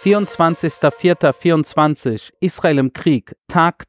24.04.24, Israel im Krieg, Tag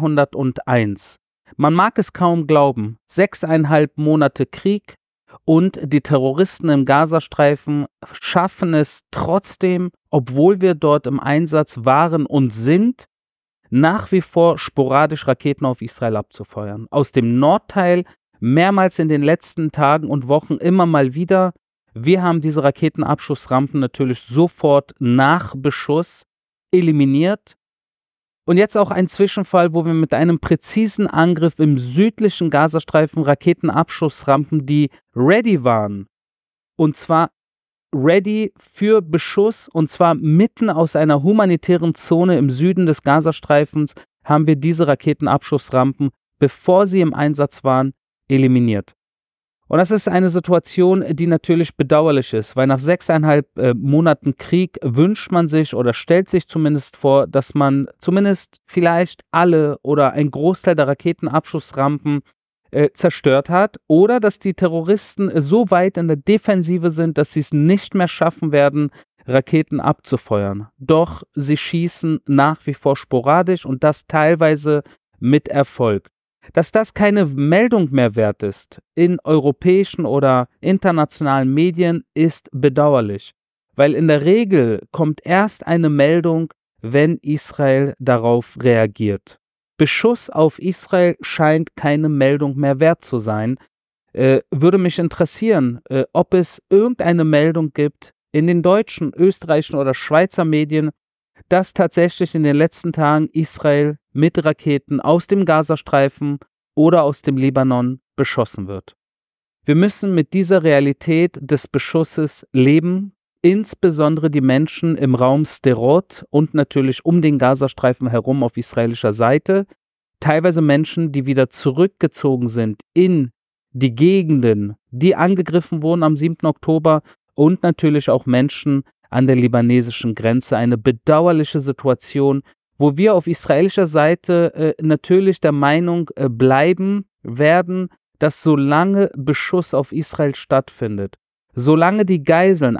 201. Man mag es kaum glauben, 6,5 Monate Krieg und die Terroristen im Gazastreifen schaffen es trotzdem, obwohl wir dort im Einsatz waren und sind, nach wie vor sporadisch Raketen auf Israel abzufeuern. Aus dem Nordteil mehrmals in den letzten Tagen und Wochen immer mal wieder. Wir haben diese Raketenabschussrampen natürlich sofort nach Beschuss eliminiert. Und jetzt auch ein Zwischenfall, wo wir mit einem präzisen Angriff im südlichen Gazastreifen Raketenabschussrampen, die ready waren, und zwar ready für Beschuss, und zwar mitten aus einer humanitären Zone im Süden des Gazastreifens, haben wir diese Raketenabschussrampen, bevor sie im Einsatz waren, eliminiert. Und das ist eine Situation, die natürlich bedauerlich ist, weil nach 6,5 Monaten Krieg wünscht man sich oder stellt sich zumindest vor, dass man zumindest vielleicht alle oder ein Großteil der Raketenabschussrampen zerstört hat oder dass die Terroristen so weit in der Defensive sind, dass sie es nicht mehr schaffen werden, Raketen abzufeuern. Doch sie schießen nach wie vor sporadisch und das teilweise mit Erfolg. Dass das keine Meldung mehr wert ist in europäischen oder internationalen Medien, ist bedauerlich, weil in der Regel kommt erst eine Meldung, wenn Israel darauf reagiert. Beschuss auf Israel scheint keine Meldung mehr wert zu sein. Würde mich interessieren, ob es irgendeine Meldung gibt in den deutschen, österreichischen oder Schweizer Medien, dass tatsächlich in den letzten Tagen Israel mit Raketen aus dem Gazastreifen oder aus dem Libanon beschossen wird. Wir müssen mit dieser Realität des Beschusses leben, insbesondere die Menschen im Raum Sderot und natürlich um den Gazastreifen herum auf israelischer Seite, teilweise Menschen, die wieder zurückgezogen sind in die Gegenden, die angegriffen wurden am 7. Oktober und natürlich auch Menschen an der libanesischen Grenze. Eine bedauerliche Situation, wo wir auf israelischer Seite natürlich der Meinung bleiben werden, dass solange Beschuss auf Israel stattfindet, solange die Geiseln,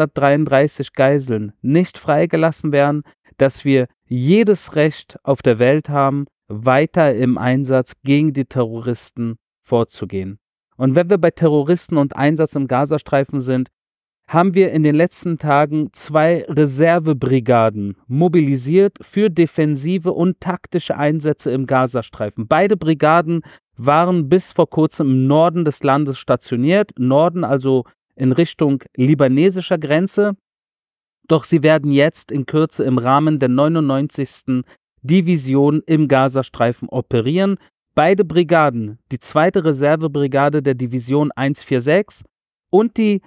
133 Geiseln, nicht freigelassen werden, dass wir jedes Recht auf der Welt haben, weiter im Einsatz gegen die Terroristen vorzugehen. Und wenn wir bei Terroristen und Einsatz im Gazastreifen sind, haben wir in den letzten Tagen 2 Reservebrigaden mobilisiert für defensive und taktische Einsätze im Gazastreifen. Beide Brigaden waren bis vor kurzem im Norden des Landes stationiert, Norden also in Richtung libanesischer Grenze, doch sie werden jetzt in Kürze im Rahmen der 99. Division im Gazastreifen operieren. Beide Brigaden, die 2. Reservebrigade der Division 146 und die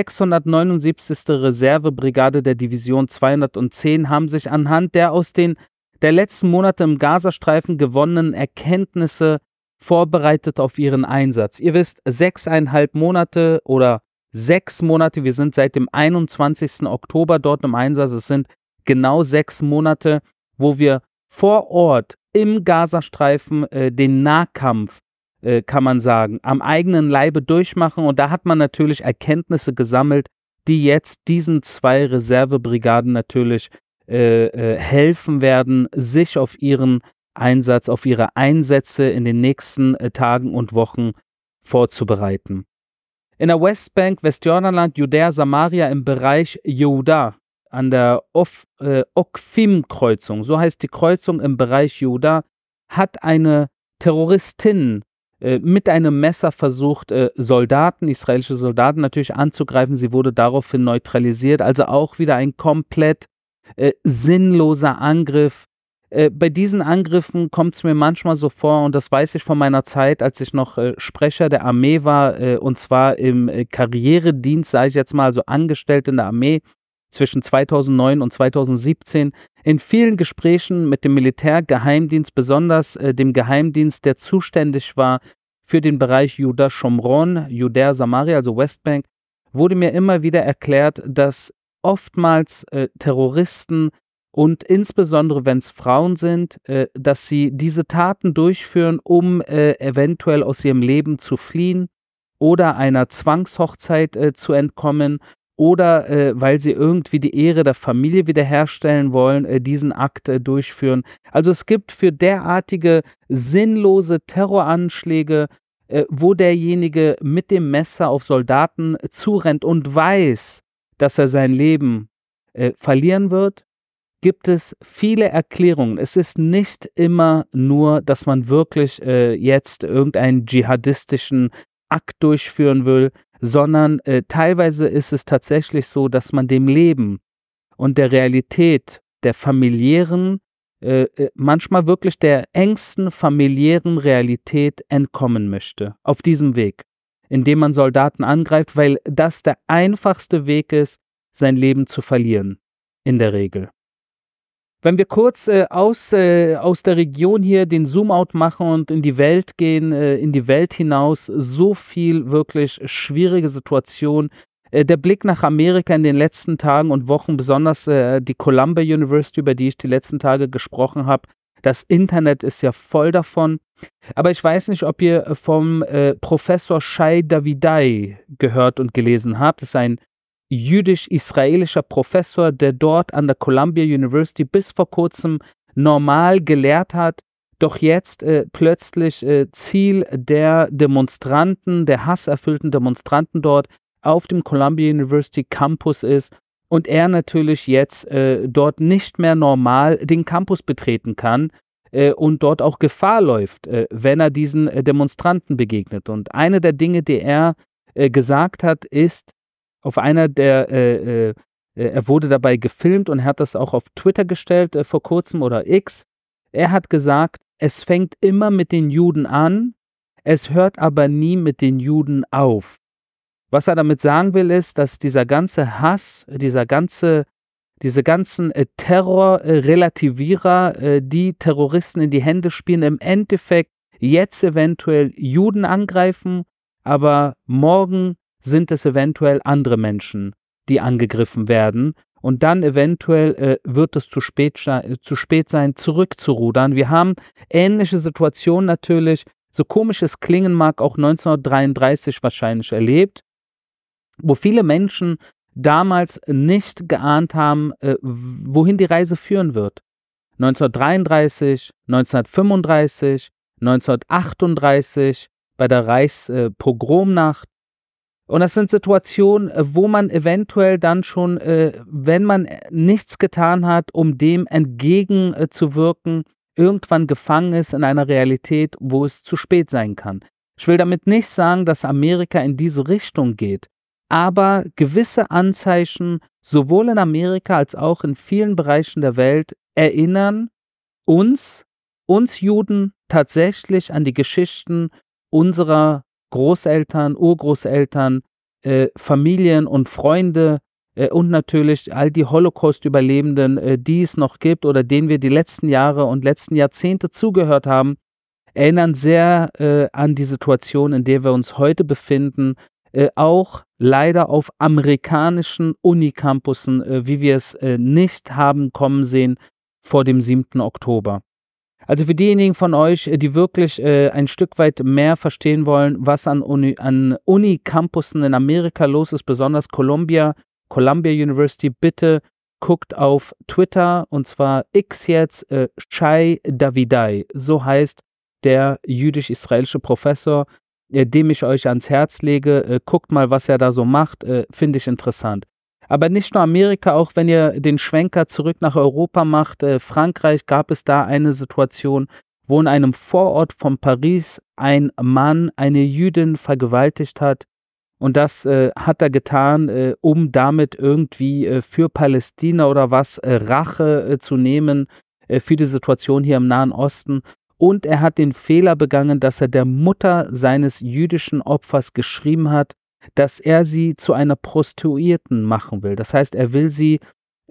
679. Reservebrigade der Division 210, haben sich anhand der aus der letzten Monate im Gazastreifen gewonnenen Erkenntnisse vorbereitet auf ihren Einsatz. Ihr wisst, 6,5 Monate oder 6 Monate, wir sind seit dem 21. Oktober dort im Einsatz, es sind genau 6 Monate, wo wir vor Ort im Gazastreifen den Nahkampf, kann man sagen, am eigenen Leibe durchmachen, und da hat man natürlich Erkenntnisse gesammelt, die jetzt diesen 2 Reservebrigaden natürlich helfen werden, sich auf ihren Einsatz, auf ihre Einsätze in den nächsten Tagen und Wochen vorzubereiten. In der Westbank, Westjordanland, Judäa, Samaria im Bereich Jehuda, an der Okfim-Kreuzung, so heißt die Kreuzung im Bereich Jehuda, hat eine Terroristin mit einem Messer versucht, israelische Soldaten natürlich anzugreifen. Sie wurde daraufhin neutralisiert, also auch wieder ein komplett sinnloser Angriff. Bei diesen Angriffen kommt es mir manchmal so vor, und das weiß ich von meiner Zeit, als ich noch Sprecher der Armee war, und zwar im Karrieredienst, sage ich jetzt mal, also angestellt in der Armee zwischen 2009 und 2017, in vielen Gesprächen mit dem Militärgeheimdienst, besonders dem Geheimdienst, der zuständig war für den Bereich Juda Shomron, Judäa Samaria, also Westbank, wurde mir immer wieder erklärt, dass oftmals Terroristen und insbesondere wenn es Frauen sind, dass sie diese Taten durchführen, um eventuell aus ihrem Leben zu fliehen oder einer Zwangshochzeit zu entkommen oder weil sie irgendwie die Ehre der Familie wiederherstellen wollen, diesen Akt durchführen. Also es gibt für derartige sinnlose Terroranschläge, wo derjenige mit dem Messer auf Soldaten zurennt und weiß, dass er sein Leben verlieren wird, gibt es viele Erklärungen. Es ist nicht immer nur, dass man wirklich jetzt irgendeinen dschihadistischen Akt durchführen will, sondern teilweise ist es tatsächlich so, dass man dem Leben und der Realität der familiären, manchmal wirklich der engsten familiären Realität entkommen möchte. Auf diesem Weg, indem man Soldaten angreift, weil das der einfachste Weg ist, sein Leben zu verlieren, in der Regel. Wenn wir kurz aus der Region hier den Zoom-out machen und in die Welt gehen, in die Welt hinaus, so viel wirklich schwierige Situation. Der Blick nach Amerika in den letzten Tagen und Wochen, besonders die Columbia University, über die ich die letzten Tage gesprochen habe. Das Internet ist ja voll davon. Aber ich weiß nicht, ob ihr vom Professor Shai Davidai gehört und gelesen habt. Das ist ein jüdisch-israelischer Professor, der dort an der Columbia University bis vor kurzem normal gelehrt hat, doch jetzt plötzlich Ziel der Demonstranten, der hasserfüllten Demonstranten dort auf dem Columbia University Campus ist und er natürlich jetzt dort nicht mehr normal den Campus betreten kann und dort auch Gefahr läuft, wenn er diesen Demonstranten begegnet. Und eine der Dinge, die er gesagt hat, ist, auf einer der, er wurde dabei gefilmt und er hat das auch auf Twitter gestellt vor kurzem oder X. Er hat gesagt, es fängt immer mit den Juden an, es hört aber nie mit den Juden auf. Was er damit sagen will, ist, dass dieser ganze Hass, diese ganzen Terror-Relativierer, die Terroristen in die Hände spielen, im Endeffekt jetzt eventuell Juden angreifen, aber morgen sind es eventuell andere Menschen, die angegriffen werden. Und dann eventuell wird es zu spät sein, zurückzurudern. Wir haben ähnliche Situationen natürlich, so komisch es klingen mag, auch 1933 wahrscheinlich erlebt, wo viele Menschen damals nicht geahnt haben, wohin die Reise führen wird. 1933, 1935, 1938, bei der Reichspogromnacht. Und das sind Situationen, wo man eventuell dann schon, wenn man nichts getan hat, um dem entgegenzuwirken, irgendwann gefangen ist in einer Realität, wo es zu spät sein kann. Ich will damit nicht sagen, dass Amerika in diese Richtung geht, aber gewisse Anzeichen, sowohl in Amerika als auch in vielen Bereichen der Welt, erinnern uns Juden tatsächlich an die Geschichten unserer Großeltern, Urgroßeltern, Familien und Freunde und natürlich all die Holocaust-Überlebenden, die es noch gibt oder denen wir die letzten Jahre und letzten Jahrzehnte zugehört haben, erinnern sehr an die Situation, in der wir uns heute befinden, auch leider auf amerikanischen Unicampussen, wie wir es nicht haben kommen sehen vor dem 7. Oktober. Also für diejenigen von euch, die wirklich ein Stück weit mehr verstehen wollen, was an Unicampussen in Amerika los ist, besonders Columbia University, bitte guckt auf Twitter, und zwar X jetzt, Shai Davidai, so heißt der jüdisch-israelische Professor, dem ich euch ans Herz lege. Guckt mal, was er da so macht, finde ich interessant. Aber nicht nur Amerika, auch wenn ihr den Schwenker zurück nach Europa macht, Frankreich, gab es da eine Situation, wo in einem Vorort von Paris ein Mann eine Jüdin vergewaltigt hat. Und das hat er getan, um damit irgendwie für Palästina oder was Rache zu nehmen für die Situation hier im Nahen Osten. Und er hat den Fehler begangen, dass er der Mutter seines jüdischen Opfers geschrieben hat, dass er sie zu einer Prostituierten machen will. Das heißt, er will sie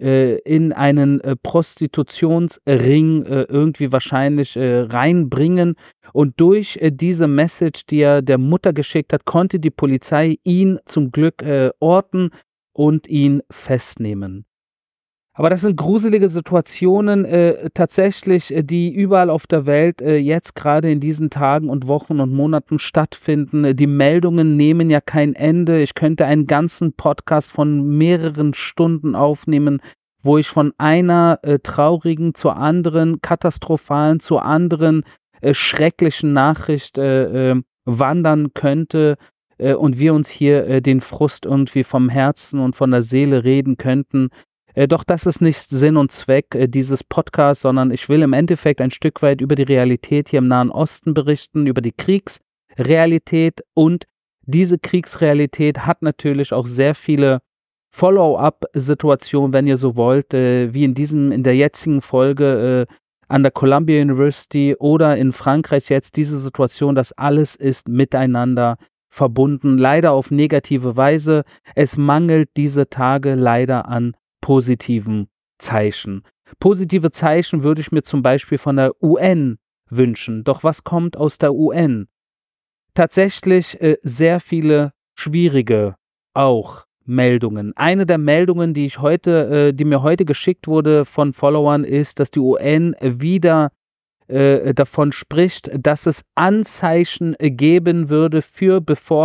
in einen Prostitutionsring irgendwie wahrscheinlich reinbringen. Und durch diese Message, die er der Mutter geschickt hat, konnte die Polizei ihn zum Glück orten und ihn festnehmen. Aber das sind gruselige Situationen, tatsächlich, die überall auf der Welt jetzt gerade in diesen Tagen und Wochen und Monaten stattfinden. Die Meldungen nehmen ja kein Ende. Ich könnte einen ganzen Podcast von mehreren Stunden aufnehmen, wo ich von einer traurigen zur anderen, katastrophalen zur anderen schrecklichen Nachricht wandern könnte und wir uns hier den Frust irgendwie vom Herzen und von der Seele reden könnten. Doch das ist nicht Sinn und Zweck dieses Podcasts, sondern ich will im Endeffekt ein Stück weit über die Realität hier im Nahen Osten berichten, über die Kriegsrealität, und diese Kriegsrealität hat natürlich auch sehr viele Follow-up-Situationen, wenn ihr so wollt, wie in der jetzigen Folge an der Columbia University oder in Frankreich jetzt diese Situation, das alles ist miteinander verbunden, leider auf negative Weise. Es mangelt diese Tage leider an positiven Zeichen. Positive Zeichen würde ich mir zum Beispiel von der UN wünschen. Doch was kommt aus der UN? Tatsächlich sehr viele schwierige auch Meldungen. Eine der Meldungen, die mir heute geschickt wurde von Followern, ist, dass die UN wieder davon spricht, dass es Anzeichen geben würde für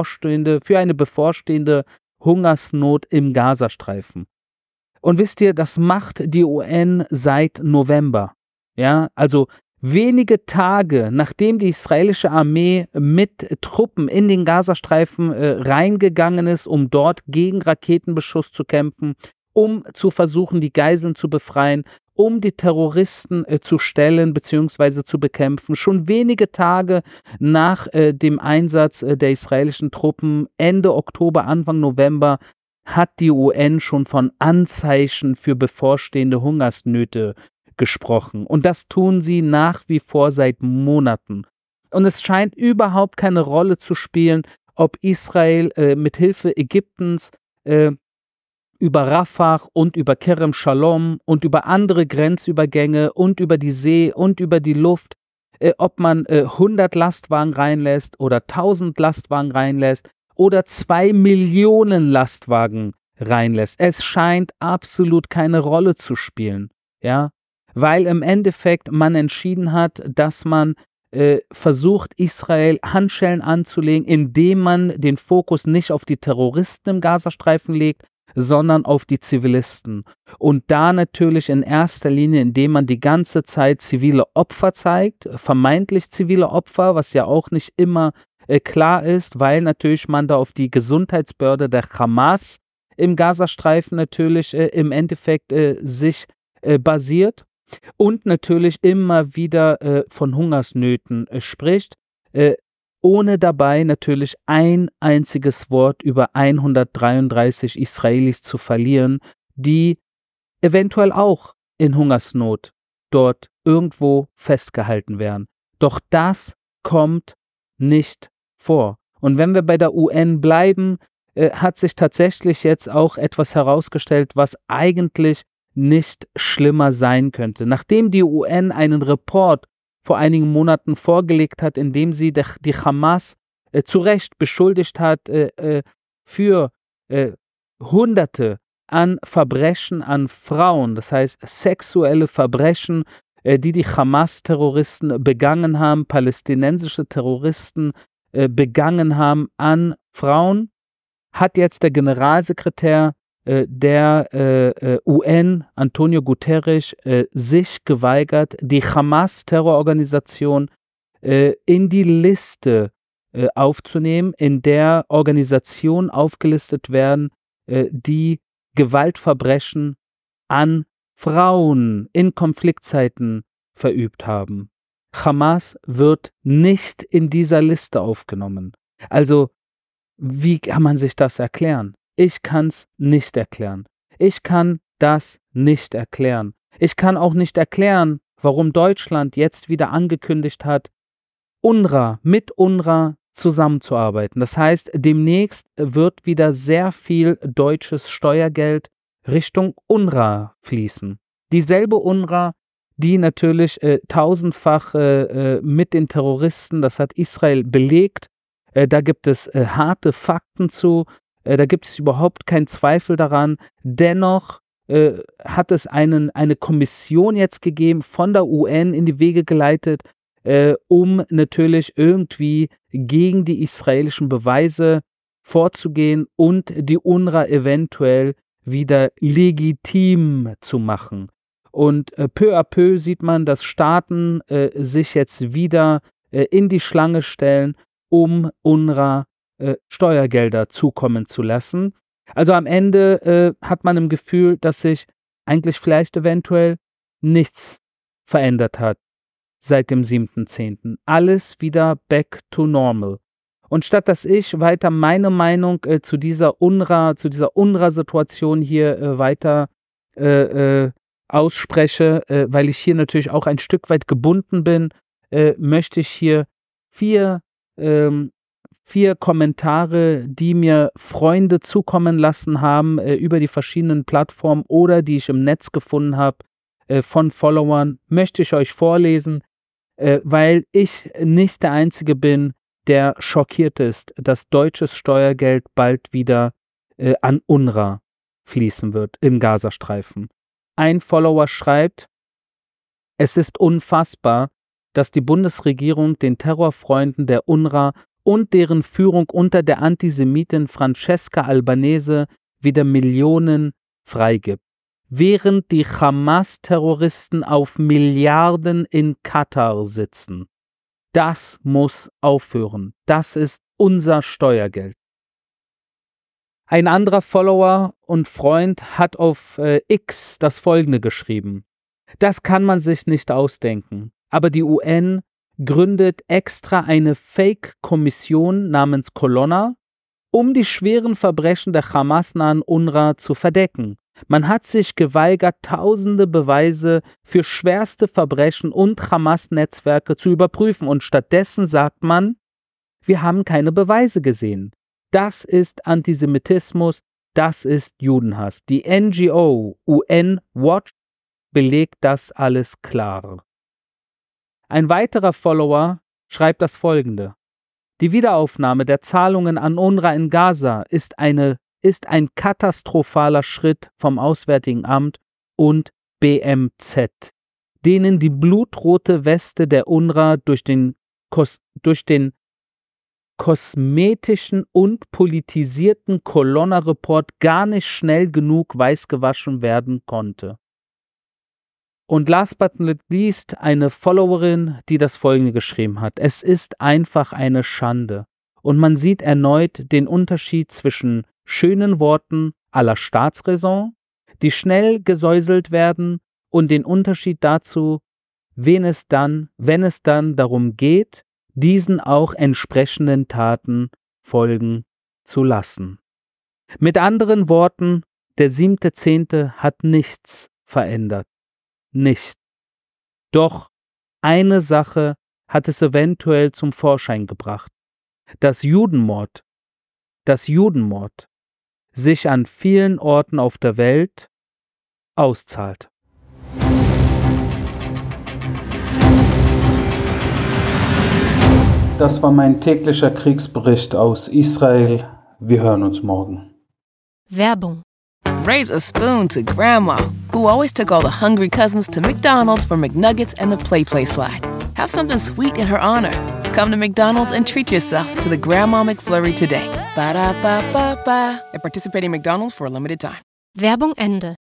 eine bevorstehende Hungersnot im Gazastreifen. Und wisst ihr, das macht die UN seit November. Ja, also wenige Tage nachdem die israelische Armee mit Truppen in den Gazastreifen reingegangen ist, um dort gegen Raketenbeschuss zu kämpfen, um zu versuchen, die Geiseln zu befreien, um die Terroristen zu stellen bzw. zu bekämpfen. Schon wenige Tage nach dem Einsatz der israelischen Truppen Ende Oktober, Anfang November hat die UN schon von Anzeichen für bevorstehende Hungersnöte gesprochen. Und das tun sie nach wie vor seit Monaten. Und es scheint überhaupt keine Rolle zu spielen, ob Israel mit Hilfe Ägyptens über Rafah und über Kerem Shalom und über andere Grenzübergänge und über die See und über die Luft, ob man 100 Lastwagen reinlässt oder 1000 Lastwagen reinlässt oder 2 Millionen Lastwagen reinlässt. Es scheint absolut keine Rolle zu spielen, ja, weil im Endeffekt man entschieden hat, dass man versucht, Israel Handschellen anzulegen, indem man den Fokus nicht auf die Terroristen im Gazastreifen legt, sondern auf die Zivilisten. Und da natürlich in erster Linie, indem man die ganze Zeit zivile Opfer zeigt, vermeintlich zivile Opfer, was ja auch nicht immer klar ist, weil natürlich man da auf die Gesundheitsbehörde der Hamas im Gazastreifen natürlich im Endeffekt sich basiert und natürlich immer wieder von Hungersnöten spricht, ohne dabei natürlich ein einziges Wort über 133 Israelis zu verlieren, die eventuell auch in Hungersnot dort irgendwo festgehalten werden. Doch das kommt nicht vor. Und wenn wir bei der UN bleiben, hat sich tatsächlich jetzt auch etwas herausgestellt, was eigentlich nicht schlimmer sein könnte. Nachdem die UN einen Report vor einigen Monaten vorgelegt hat, in dem sie die Hamas zu Recht beschuldigt hat für Hunderte an Verbrechen an Frauen, das heißt sexuelle Verbrechen, die die Hamas-Terroristen begangen haben, palästinensische Terroristen begangen haben an Frauen, hat jetzt der Generalsekretär der UN, Antonio Guterres, sich geweigert, die Hamas-Terrororganisation in die Liste aufzunehmen, in der Organisationen aufgelistet werden, die Gewaltverbrechen an Frauen in Konfliktzeiten verübt haben. Hamas wird nicht in dieser Liste aufgenommen. Also, wie kann man sich das erklären? Ich kann es nicht erklären. Ich kann das nicht erklären. Ich kann auch nicht erklären, warum Deutschland jetzt wieder angekündigt hat, mit UNRWA zusammenzuarbeiten. Das heißt, demnächst wird wieder sehr viel deutsches Steuergeld Richtung UNRWA fließen. Dieselbe UNRWA, die natürlich tausendfach mit den Terroristen, das hat Israel belegt, da gibt es harte Fakten zu, da gibt es überhaupt keinen Zweifel daran. Dennoch hat es eine Kommission jetzt gegeben, von der UN in die Wege geleitet, um natürlich irgendwie gegen die israelischen Beweise vorzugehen und die UNRWA eventuell wieder legitim zu machen. Und peu à peu sieht man, dass Staaten sich jetzt wieder in die Schlange stellen, um UNRWA Steuergelder zukommen zu lassen. Also am Ende hat man im Gefühl, dass sich eigentlich vielleicht eventuell nichts verändert hat seit dem 7.10. Alles wieder back to normal. Und statt dass ich weiter meine Meinung zu dieser UNRWA-Situation hier weiter ausspreche, weil ich hier natürlich auch ein Stück weit gebunden bin, möchte ich hier vier Kommentare, die mir Freunde zukommen lassen haben über die verschiedenen Plattformen oder die ich im Netz gefunden habe von Followern, möchte ich euch vorlesen, weil ich nicht der Einzige bin, der schockiert ist, dass deutsches Steuergeld bald wieder an UNRWA fließen wird im Gazastreifen. Ein Follower schreibt: Es ist unfassbar, dass die Bundesregierung den Terrorfreunden der UNRWA und deren Führung unter der Antisemitin Francesca Albanese wieder Millionen freigibt, während die Hamas-Terroristen auf Milliarden in Katar sitzen. Das muss aufhören. Das ist unser Steuergeld. Ein anderer Follower und Freund hat auf X das Folgende geschrieben: Das kann man sich nicht ausdenken, aber die UN gründet extra eine Fake-Kommission namens Colonna, um die schweren Verbrechen der Hamas-nahen UNRWA zu verdecken. Man hat sich geweigert, tausende Beweise für schwerste Verbrechen und Hamas-Netzwerke zu überprüfen und stattdessen sagt man, wir haben keine Beweise gesehen. Das ist Antisemitismus, das ist Judenhass. Die NGO UN Watch belegt das alles klar. Ein weiterer Follower schreibt das Folgende: Die Wiederaufnahme der Zahlungen an UNRWA in Gaza ist ein katastrophaler Schritt vom Auswärtigen Amt und BMZ, denen die blutrote Weste der UNRWA durch den kosmetischen und politisierten Colonna-Report gar nicht schnell genug weißgewaschen werden konnte. Und last but not least eine Followerin, die das Folgende geschrieben hat: Es ist einfach eine Schande. Und man sieht erneut den Unterschied zwischen schönen Worten à la Staatsräson, die schnell gesäuselt werden, und den Unterschied dazu, wenn es dann darum geht, diesen auch entsprechenden Taten folgen zu lassen. Mit anderen Worten, der 7.10. hat nichts verändert. Nichts. Doch eine Sache hat es eventuell zum Vorschein gebracht: dass Judenmord sich an vielen Orten auf der Welt auszahlt. Das war mein täglicher Kriegsbericht aus Israel. Wir hören uns morgen. Werbung. Raise a spoon to Grandma, who always took all the hungry cousins to McDonald's for McNuggets and the Play Slide. Have something sweet in her honor. Come to McDonald's and treat yourself to the Grandma McFlurry today. Ba-da-ba-ba-ba. At participating McDonald's for a limited time. Werbung Ende.